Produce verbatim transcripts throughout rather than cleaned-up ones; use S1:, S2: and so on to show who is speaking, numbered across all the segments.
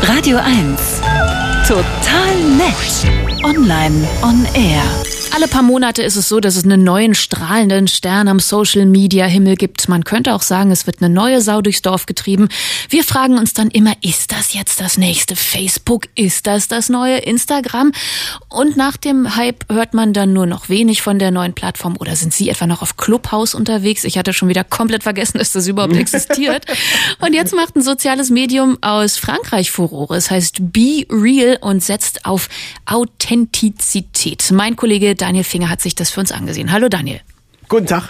S1: Radio eins. Total nett. Online on Air.
S2: Alle paar Monate ist es so, dass es einen neuen strahlenden Stern am Social-Media-Himmel gibt. Man könnte auch sagen, es wird eine neue Sau durchs Dorf getrieben. Wir fragen uns dann immer, ist das jetzt das nächste Facebook? Ist das das neue Instagram? Und nach dem Hype hört man dann nur noch wenig von der neuen Plattform. Oder sind Sie etwa noch auf Clubhouse unterwegs? Ich hatte schon wieder komplett vergessen, dass das überhaupt existiert. Und jetzt macht ein soziales Medium aus Frankreich Furore. Es heißt Be Real und setzt auf Authentizität. Mein Kollege Daniel Finger hat sich das für uns angesehen. Hallo Daniel.
S3: Guten Tag.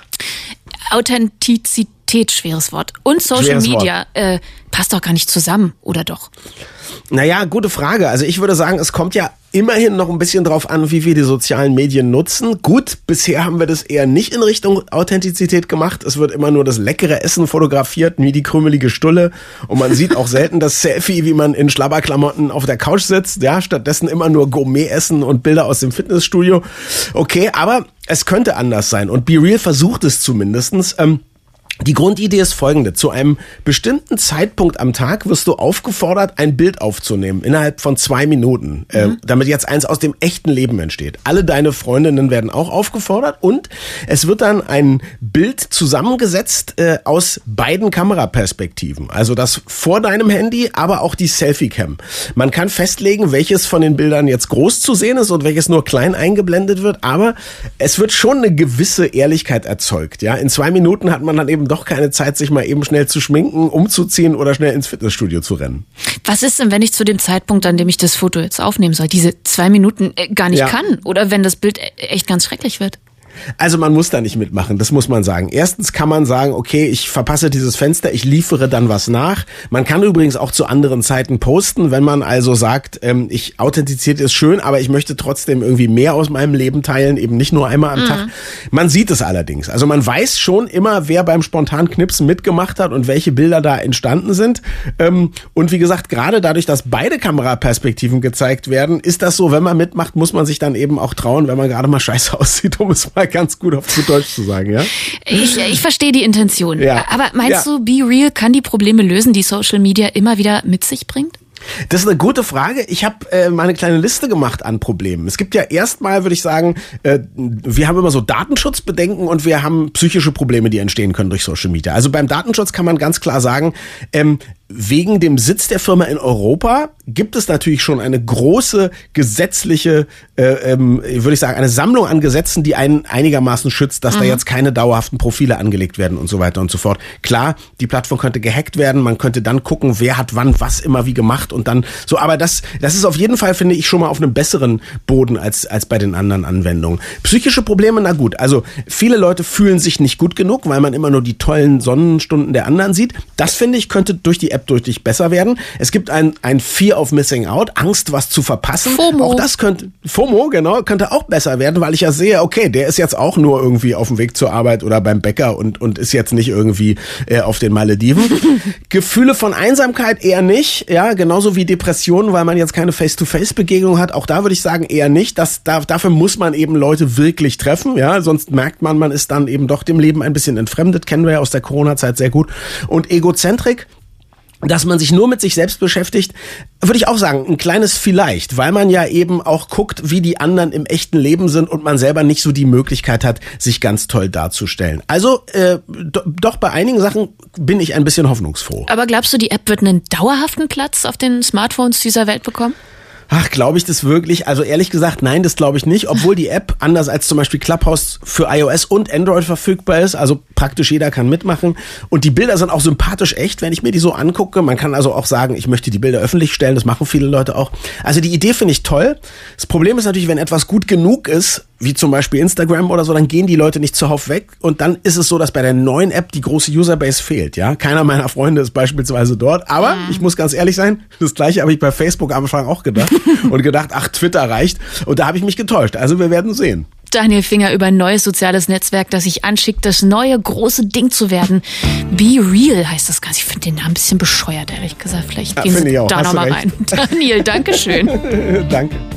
S2: Authentizität, schweres Wort. Und Social
S3: Schweres
S2: Media äh, passt doch gar nicht zusammen, oder doch?
S3: Naja, gute Frage. Also ich würde sagen, es kommt ja immerhin noch ein bisschen drauf an, wie wir die sozialen Medien nutzen. Gut, bisher haben wir das eher nicht in Richtung Authentizität gemacht. Es wird immer nur das leckere Essen fotografiert, wie die krümelige Stulle. Und man sieht auch selten das Selfie, wie man in Schlabberklamotten auf der Couch sitzt. Ja, stattdessen immer nur Gourmet-Essen und Bilder aus dem Fitnessstudio. Okay, aber es könnte anders sein. Und Be Real versucht es zumindestens. Ähm, Die Grundidee ist folgende. Zu einem bestimmten Zeitpunkt am Tag wirst du aufgefordert, ein Bild aufzunehmen, innerhalb von zwei Minuten, äh, mhm. damit jetzt eins aus dem echten Leben entsteht. Alle deine Freundinnen werden auch aufgefordert und es wird dann ein Bild zusammengesetzt äh, aus beiden Kameraperspektiven. Also das vor deinem Handy, aber auch die Selfie-Cam. Man kann festlegen, welches von den Bildern jetzt groß zu sehen ist und welches nur klein eingeblendet wird, aber es wird schon eine gewisse Ehrlichkeit erzeugt. Ja, in zwei Minuten hat man dann eben doch keine Zeit, sich mal eben schnell zu schminken, umzuziehen oder schnell ins Fitnessstudio zu rennen.
S2: Was ist denn, wenn ich zu dem Zeitpunkt, an dem ich das Foto jetzt aufnehmen soll, diese zwei Minuten äh, gar nicht
S3: Ja.
S2: kann? Oder wenn das Bild e- echt ganz schrecklich wird?
S3: Also man muss da nicht mitmachen, das muss man sagen. Erstens kann man sagen, okay, ich verpasse dieses Fenster, ich liefere dann was nach. Man kann übrigens auch zu anderen Zeiten posten, wenn man also sagt, ähm, ich Authentizität ist schön, aber ich möchte trotzdem irgendwie mehr aus meinem Leben teilen, eben nicht nur einmal am
S2: Mhm.
S3: Tag. Man sieht es allerdings. Also man weiß schon immer, wer beim spontanen Knipsen mitgemacht hat und welche Bilder da entstanden sind. Ähm, und wie gesagt, gerade dadurch, dass beide Kameraperspektiven gezeigt werden, ist das so, wenn man mitmacht, muss man sich dann eben auch trauen, wenn man gerade mal scheiße aussieht, um es mal ganz gut auf gut Deutsch zu sagen, ja?
S2: Ich, ich verstehe die Intention.
S3: Ja.
S2: Aber meinst
S3: Ja.
S2: du, Be Real kann die Probleme lösen, die Social Media immer wieder mit sich bringt?
S3: Das ist eine gute Frage. Ich habe äh, mal eine kleine Liste gemacht an Problemen. Es gibt ja erstmal, würde ich sagen, äh, wir haben immer so Datenschutzbedenken und wir haben psychische Probleme, die entstehen können durch Social Media. Also beim Datenschutz kann man ganz klar sagen, ähm, wegen dem Sitz der Firma in Europa gibt es natürlich schon eine große gesetzliche, äh, ähm, würde ich sagen, eine Sammlung an Gesetzen, die einen einigermaßen schützt, dass mhm. da jetzt keine dauerhaften Profile angelegt werden und so weiter und so fort. Klar, die Plattform könnte gehackt werden, man könnte dann gucken, wer hat wann was immer wie gemacht und dann so, aber das, das ist auf jeden Fall, finde ich, schon mal auf einem besseren Boden als, als bei den anderen Anwendungen. Psychische Probleme, na gut, also viele Leute fühlen sich nicht gut genug, weil man immer nur die tollen Sonnenstunden der anderen sieht. Das, finde ich, könnte durch die App deutlich besser werden. Es gibt ein, ein Fear of Missing Out, Angst, was zu verpassen.
S2: FOMO.
S3: Auch das könnte, FOMO, genau, könnte auch besser werden, weil ich ja sehe, okay, der ist jetzt auch nur irgendwie auf dem Weg zur Arbeit oder beim Bäcker und, und ist jetzt nicht irgendwie äh, auf den Malediven. Gefühle von Einsamkeit eher nicht, ja, genauso wie Depressionen, weil man jetzt keine Face-to-Face-Begegnung hat. Auch da würde ich sagen, eher nicht. Das, da, dafür muss man eben Leute wirklich treffen, ja, sonst merkt man, man ist dann eben doch dem Leben ein bisschen entfremdet, kennen wir ja aus der Corona-Zeit sehr gut. Und Egozentrik, dass man sich nur mit sich selbst beschäftigt, würde ich auch sagen, ein kleines Vielleicht, weil man ja eben auch guckt, wie die anderen im echten Leben sind und man selber nicht so die Möglichkeit hat, sich ganz toll darzustellen. Also äh, do, doch bei einigen Sachen bin ich ein bisschen hoffnungsfroh.
S2: Aber glaubst du, die App wird einen dauerhaften Platz auf den Smartphones dieser Welt bekommen?
S3: Ach, glaube ich das wirklich? Also ehrlich gesagt, nein, das glaube ich nicht. Obwohl die App, anders als zum Beispiel Clubhouse, für iOS und Android verfügbar ist. Also praktisch jeder kann mitmachen. Und die Bilder sind auch sympathisch echt, wenn ich mir die so angucke. Man kann also auch sagen, ich möchte die Bilder öffentlich stellen. Das machen viele Leute auch. Also die Idee finde ich toll. Das Problem ist natürlich, wenn etwas gut genug ist, wie zum Beispiel Instagram oder so, dann gehen die Leute nicht zuhauf weg. Und dann ist es so, dass bei der neuen App die große Userbase fehlt. Ja, keiner meiner Freunde ist beispielsweise dort. Aber mhm. ich muss ganz ehrlich sein, das Gleiche habe ich bei Facebook am Anfang auch gedacht. und gedacht, ach, Twitter reicht. Und da habe ich mich getäuscht. Also wir werden sehen.
S2: Daniel Finger über ein neues soziales Netzwerk, das sich anschickt, das neue große Ding zu werden. Be Real heißt das Ganze. Ich finde den Namen ein bisschen bescheuert, ehrlich gesagt. Vielleicht
S3: Ja,
S2: gehen Sie
S3: ich auch.
S2: da
S3: Hast
S2: nochmal rein. Daniel, danke schön.
S3: Danke.